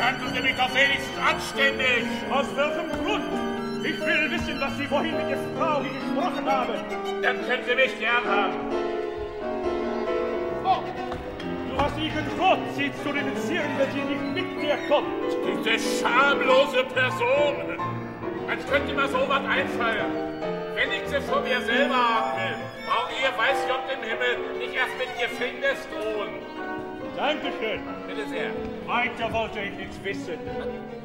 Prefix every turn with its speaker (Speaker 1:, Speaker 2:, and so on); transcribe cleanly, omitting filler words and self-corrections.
Speaker 1: Behandeln Sie mich doch wenigstens anständig!
Speaker 2: Aus welchem Grund? Ich will wissen, was Sie vorhin mit der Frau hier gesprochen haben.
Speaker 1: Dann können Sie mich gern haben.
Speaker 2: Oh, du hast ihr gedroht, sie zu denunzieren, wenn sie nicht mit dir kommt.
Speaker 1: Diese schamlose Person! Als könnte mir so was einfallen. Wenn ich sie von mir selber haben will, braucht ihr, weiß Gott im Himmel, nicht erst mit Gefängnis drohen.
Speaker 2: Dankeschön.
Speaker 1: Bitte sehr.
Speaker 2: Weiter wollte ich nichts wissen.